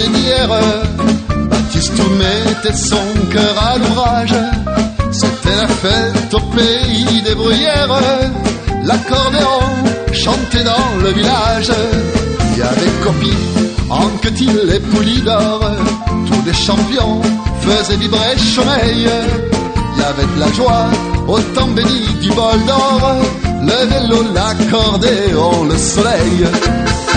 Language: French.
sonner d'hier. Baptiste mettait son cœur à l'ouvrage. C'était la fête au pays des bruyères. L'accordéon chantait dans le village. Il y avait Copie, Anquetil et Poulidor. Tous les champions faisaient vibrer Chomeil. Il y avait de la joie au temps béni du bol d'or. Le vélo, l'accordéon, le soleil.